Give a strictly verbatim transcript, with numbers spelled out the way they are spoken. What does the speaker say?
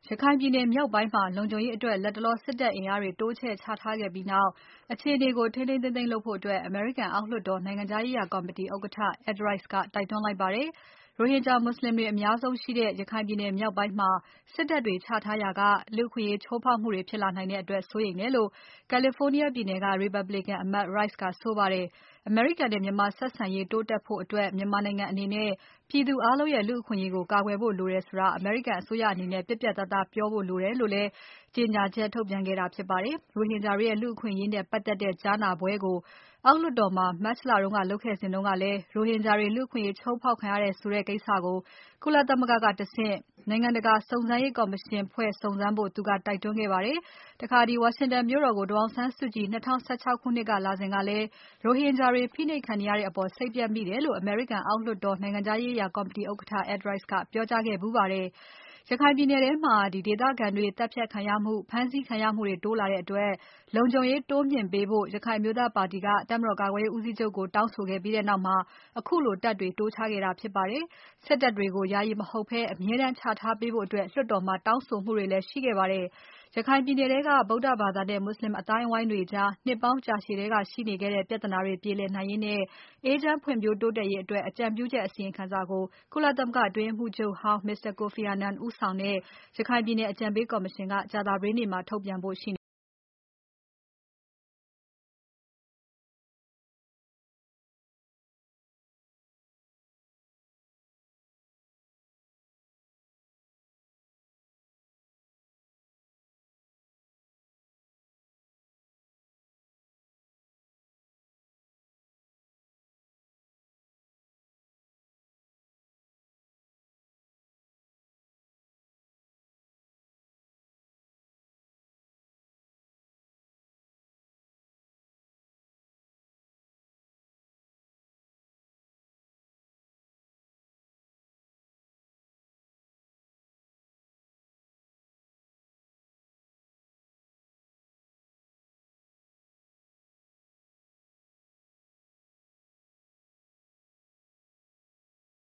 ရခိုင်ပြည်နယ်မြောက်ပိုင်းမှာ လုံခြုံရေးအတွက် လတ်တလော စစ်တပ်အင်အားတွေ တိုးချဲ့ချထားခဲ့ပြီးနောက် အခြေအနေကို ထိန်းထိန်းသိမ်းသိမ်းလုပ်ဖို့ အမေရိကန်အောက်လွှတ်တော် နိုင်ငံခြားရေးရာကော်မတီဥက္ကဋ္ဌ Ed Royce ကတိုက်တွန်းလိုက်ပါတယ်။ ရိုဟင်ဂျာမွတ်ဆလင်တွေအများဆုံးရှိတဲ့ ရခိုင်ပြည်နယ်မြောက်ပိုင်းမှာ စစ်တပ်တွေချထားရာက လူ့အခွင့်အရေးချိုးဖောက်မှုတွေဖြစ်လာနိုင်တဲ့အတွက် စိုးရိမ်တယ်လို့ California ပြည်နယ်က Republican အမတ် Royce ကဆိုပါတယ်။ အမေရိကန်နဲ့ မြန်မာဆက်ဆံရေးတိုးတက်ဖို့အတွက် မြန်မာနိုင်ငံအနေနဲ့ ပြည်သူအားလုံးရဲ့ လူ့အခွင့်အရေးကို ကာကွယ်ဖို့လိုတယ်ဆိုတာ အမေရိကန်အစိုးရအနေနဲ့ ပြတ်ပြတ်သားသားပြောဖို့လိုတယ်လို့လည်း ကြေညာချက်ထုတ်ပြန်ခဲ့တာဖြစ်ပါတယ်။ ရိုဟင်ဂျာတွေရဲ့ လူ့အခွင့်အရေးနဲ့ပတ်သက်တဲ့ ကြားနာပွဲကို အောက်လွှတ်တော်မှာ မတ်လတုန်းကလုပ်ခဲ့စဉ်တုန်းကလည်း ရိုဟင်ဂျာတွေ လူ့အခွင့်အရေးချိုးဖောက်ခံရတယ်ဆိုတဲ့ကိစ္စကို ကုလသမဂ္ဂကတဆင့် နိုင်ငံတကာစုံစမ်းရေးကော်မရှင်ဖွဲ့စုံစမ်းဖို့ သူကတိုက်တွန်းခဲ့ပါတယ်။ တခါ ဝါရှင်တန်မြို့တော်ကို ဒေါ်အောင်ဆန်းစုကြည် ၂၀၁၆ ခုနှစ်ကလာစဉ်ကလည်း ရိုဟင်ဂျာတွေ ဖိနှိပ်ခံနေရတဲ့အပေါ် စိတ်ပျက်မိတယ်လို့ အမေရိကန်အောက်လွှတ်တော် နိုင်ငံခြားရေးရာကော်မတီဥက္ကဋ္ဌ Ed Royce ကပြောကြားခဲ့ဖူးပါတယ်။ ရခိုင်ပြည်နယ်ထဲမှာ ဒေသခံတွေသတ်ဖြတ်ခံရမှု ဖမ်းဆီးခံရမှုတွေတိုးလာတဲ့အတွက် လုံခြုံရေးတိုးမြှင့်ပေးဖို့ ရခိုင်အမျိုးသားပါတီက တပ်မတော်ကာကွယ်ရေးဦးစီးချုပ်ကို တောင်းဆိုခဲ့ပြီးနောက်မှာ ခုလိုတပ်တွေတိုးချခဲ့တာဖြစ်ပါတယ်။ စစ်တပ်တွေကို ယာယီမဟုတ်ဘဲ အမြဲတမ်းချထားပေးဖို့ လွှတ်တော်မှာတောင်းဆိုမှုတွေလည်းရှိခဲ့ပါတယ်။ ရခိုင်ပြည်နယ်ထဲက ဗုဒ္ဓဘာသာနဲ့ မွတ်ဆလင်အသိုင်းအဝိုင်းတွေကြား နှစ်ပေါင်းကြာရှည်ထဲကရှိနေခဲ့တဲ့ ပြဿနာတွေပြေလည်နိုင်ရေးနဲ့ အေးချမ်းဖွံ့ဖြိုးတိုးတက်ရေးအတွက် အကြံပြုချက်အစီရင်ခံစာကို ကုလသမဂ္ဂအတွင်းရေးမှူးချုပ်ဟောင်း Mr. Kofi Annan ဦးဆောင်တဲ့ ရခိုင်ပြည်နယ်အကြံပေးကော်မရှင်က ကြာသပတေးနေ့မှာ ထုတ်ပြန်ဖို့ရှိ